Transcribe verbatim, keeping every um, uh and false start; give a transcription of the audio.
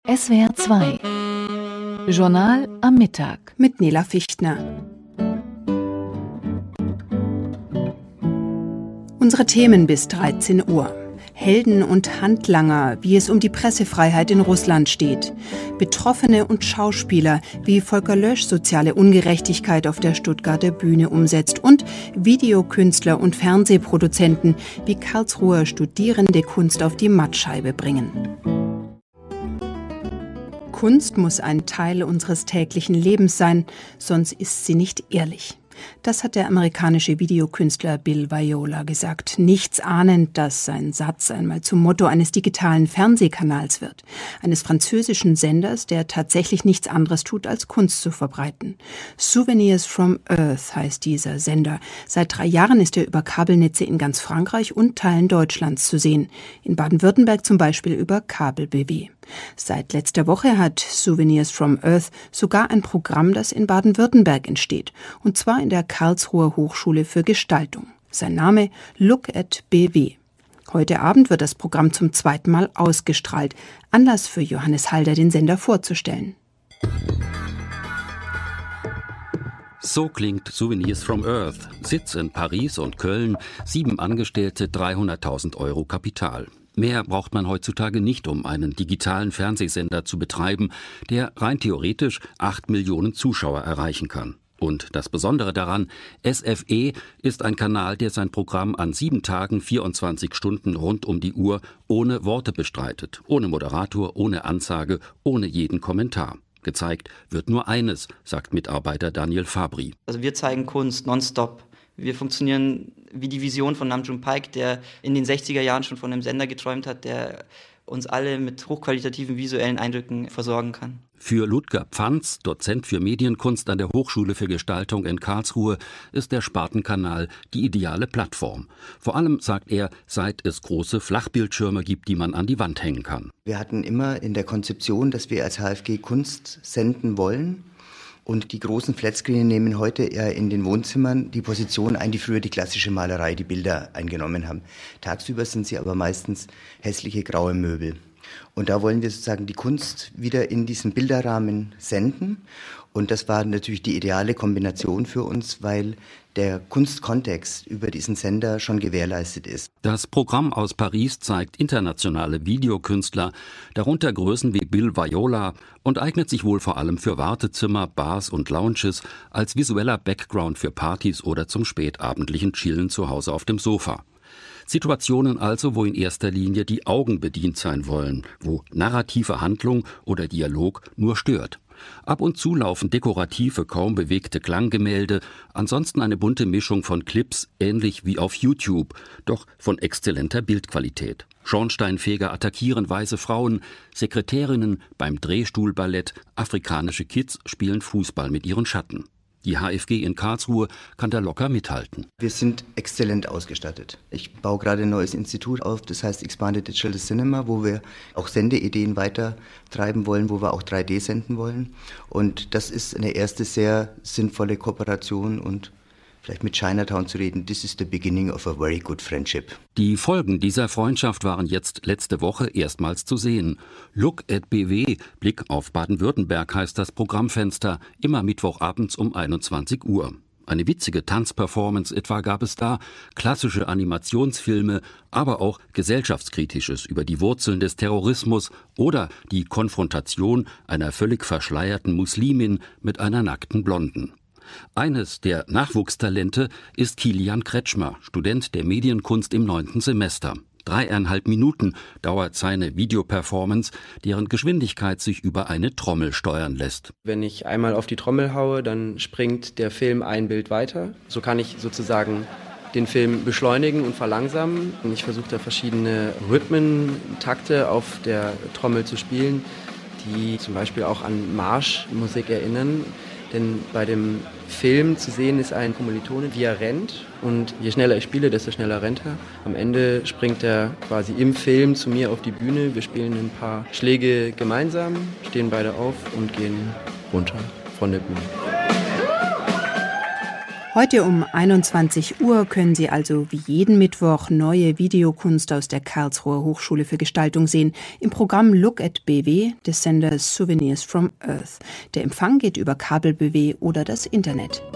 S W R zwei Journal am Mittag mit Nela Fichtner. Unsere Themen bis dreizehn Uhr. Helden und Handlanger, wie es um die Pressefreiheit in Russland steht. Betroffene und Schauspieler, wie Volker Lösch soziale Ungerechtigkeit auf der Stuttgarter Bühne umsetzt. Und Videokünstler und Fernsehproduzenten, wie Karlsruher Studierende Kunst auf die Mattscheibe bringen. Kunst muss ein Teil unseres täglichen Lebens sein, sonst ist sie nicht ehrlich. Das hat der amerikanische Videokünstler Bill Viola gesagt, nichts ahnend, dass sein Satz einmal zum Motto eines digitalen Fernsehkanals wird, eines französischen Senders, der tatsächlich nichts anderes tut, als Kunst zu verbreiten. Souvenirs from Earth heißt dieser Sender. Seit drei Jahren ist er über Kabelnetze in ganz Frankreich und Teilen Deutschlands zu sehen. In Baden-Württemberg zum Beispiel über Kabel B W. Seit letzter Woche hat Souvenirs from Earth sogar ein Programm, das in Baden-Württemberg entsteht, und zwar in der Karlsruher Hochschule für Gestaltung. Sein Name Look at B W. Heute Abend wird das Programm zum zweiten Mal ausgestrahlt. Anlass für Johannes Halder, den Sender vorzustellen. So klingt Souvenirs from Earth. Sitz in Paris und Köln, sieben Angestellte, dreihunderttausend Euro Kapital. Mehr braucht man heutzutage nicht, um einen digitalen Fernsehsender zu betreiben, der rein theoretisch acht Millionen Zuschauer erreichen kann. Und das Besondere daran, S F E ist ein Kanal, der sein Programm an sieben Tagen, vierundzwanzig Stunden rund um die Uhr ohne Worte bestreitet, ohne Moderator, ohne Ansage, ohne jeden Kommentar. Gezeigt wird nur eines, sagt Mitarbeiter Daniel Fabri. Also wir zeigen Kunst nonstop. Wir funktionieren wie die Vision von Nam June Paik, der in den sechziger Jahren schon von einem Sender geträumt hat, der uns alle mit hochqualitativen visuellen Eindrücken versorgen kann. Für Ludger Pfanz, Dozent für Medienkunst an der Hochschule für Gestaltung in Karlsruhe, ist der Spartenkanal die ideale Plattform. Vor allem, sagt er, seit es große Flachbildschirme gibt, die man an die Wand hängen kann. Wir hatten immer in der Konzeption, dass wir als H F G Kunst senden wollen. Und die großen Flatscreen nehmen heute eher in den Wohnzimmern die Position ein, die früher die klassische Malerei, die Bilder eingenommen haben. Tagsüber sind sie aber meistens hässliche graue Möbel. Und da wollen wir sozusagen die Kunst wieder in diesen Bilderrahmen senden. Und das war natürlich die ideale Kombination für uns, weil der Kunstkontext über diesen Sender schon gewährleistet ist. Das Programm aus Paris zeigt internationale Videokünstler, darunter Größen wie Bill Viola, und eignet sich wohl vor allem für Wartezimmer, Bars und Lounges als visueller Background für Partys oder zum spätabendlichen Chillen zu Hause auf dem Sofa. Situationen also, wo in erster Linie die Augen bedient sein wollen, wo narrative Handlung oder Dialog nur stört. Ab und zu laufen dekorative, kaum bewegte Klanggemälde, ansonsten eine bunte Mischung von Clips, ähnlich wie auf YouTube, doch von exzellenter Bildqualität. Schornsteinfeger attackieren weiße Frauen, Sekretärinnen beim Drehstuhlballett, afrikanische Kids spielen Fußball mit ihren Schatten. Die H F G in Karlsruhe kann da locker mithalten. Wir sind exzellent ausgestattet. Ich baue gerade ein neues Institut auf, das heißt Expanded Digital Cinema, wo wir auch Sendeideen weiter treiben wollen, wo wir auch drei D senden wollen. Und das ist eine erste sehr sinnvolle Kooperation und vielleicht mit Chinatown zu reden, this is the beginning of a very good friendship. Die Folgen dieser Freundschaft waren jetzt letzte Woche erstmals zu sehen. Look at B W, Blick auf Baden-Württemberg heißt das Programmfenster, immer Mittwochabends um einundzwanzig Uhr. Eine witzige Tanzperformance etwa gab es da, klassische Animationsfilme, aber auch Gesellschaftskritisches über die Wurzeln des Terrorismus oder die Konfrontation einer völlig verschleierten Muslimin mit einer nackten Blonden. Eines der Nachwuchstalente ist Kilian Kretschmer, Student der Medienkunst im neunten Semester. Dreieinhalb Minuten dauert seine Videoperformance, deren Geschwindigkeit sich über eine Trommel steuern lässt. Wenn ich einmal auf die Trommel haue, dann springt der Film ein Bild weiter. So kann ich sozusagen den Film beschleunigen und verlangsamen. Ich versuche da verschiedene Rhythmen, Takte auf der Trommel zu spielen, die zum Beispiel auch an Marschmusik erinnern. Denn bei dem Film zu sehen ist ein Kommilitone, wie er rennt. Und je schneller ich spiele, desto schneller rennt er. Am Ende springt er quasi im Film zu mir auf die Bühne. Wir spielen ein paar Schläge gemeinsam, stehen beide auf und gehen runter von der Bühne. Heute um einundzwanzig Uhr können Sie also wie jeden Mittwoch neue Videokunst aus der Karlsruher Hochschule für Gestaltung sehen im Programm Look at B W des Senders Souvenirs from Earth. Der Empfang geht über Kabel-B W oder das Internet.